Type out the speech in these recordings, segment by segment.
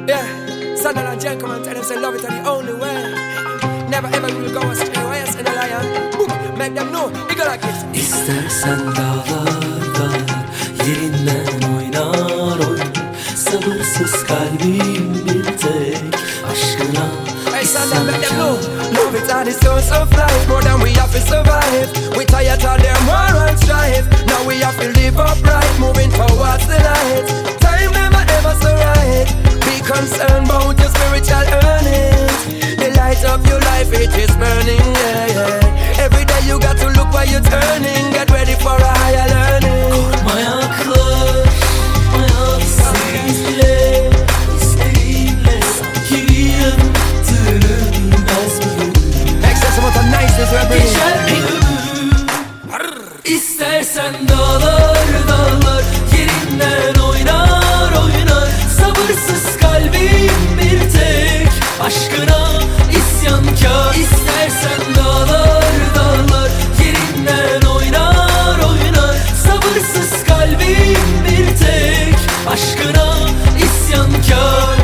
Yeah, Sandal and gentlemen tell them say love it are the only way. Never ever will go astray. Why yes in a lion? Boom, make them know. You go like this. İstersen dağlar dağlar yerinden oynar oynar. Sabırsız kalbim bir tek aşkına. Hey Sandal, make them know. Love it are the source of life. More than we have to survive. We tired of them war and strife. Now we have to live upright, moving towards the light. Time never ever so right. Be concerned about your spiritual earnings. The light of your life, it is burning, yeah, yeah. Every day you got to look where you're turning. Get ready for a higher learning. Korkma yaklar, hayalsinle, isteğinle sanki bir yaratırım bilmez mi? Excess amount of niceness we're bringing. Geçer mi ömrüm? İstersen dağlar dağlar yerinden oynar oynar. Sabırsız kalbim bir tek aşkına isyankar. İstersen dağlar dağlar yerinden oynar oynar. Sabırsız kalbim bir tek aşkına isyankar.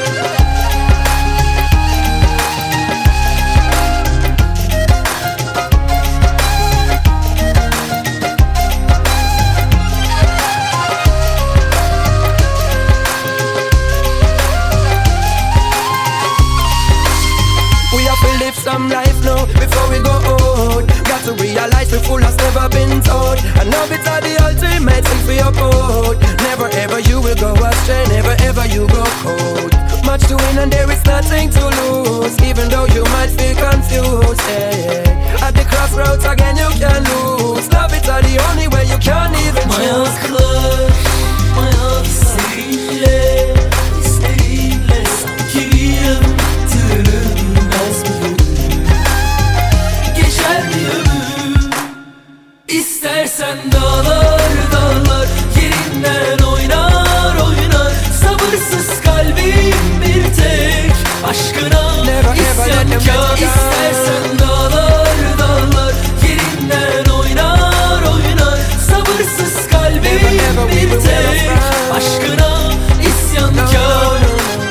Some life now before we go out. Got to realize we're full as never been told. And love it's the ultimate thing for your code. Never ever you will go astray. Never ever you go cold. Much to win and there is nothing to lose. Even though you might feel confused, yeah, yeah. At the crossroads again you can lose. Love it's the only way you can even choose. Ayaklar, hayat seninle, isteğinle sanki bir yaratırım bilmez mi? Geçer mi ömrüm? İstersen dağlar dağlar yerinden oynar oynar. Sabırsız kalbim bir tek aşkına isyankar. İstersen dağlar dağlar yerinden oynar oynar. Sabırsız kalbim bir tek aşkına isyankar.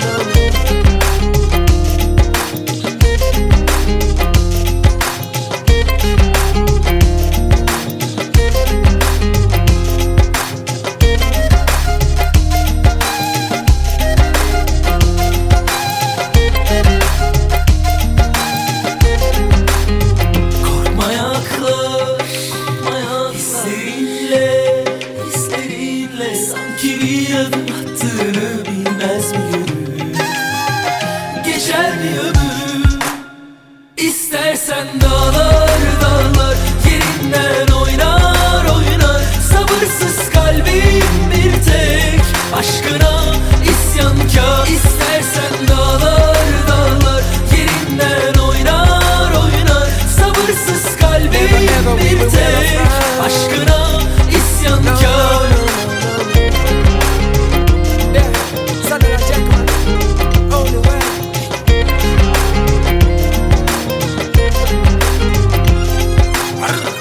Sanki bir adım attığını bilmez mi yürü? Geçer mi ömrüm? İstersen dağlar dağlar yerinden oynar oynar. Sabırsız kalbim bir tek aşkına isyankar. İstersen dağlar dağlar yerinden oynar oynar. Sabırsız kalbim bir tek aşkına isyankar. Arr!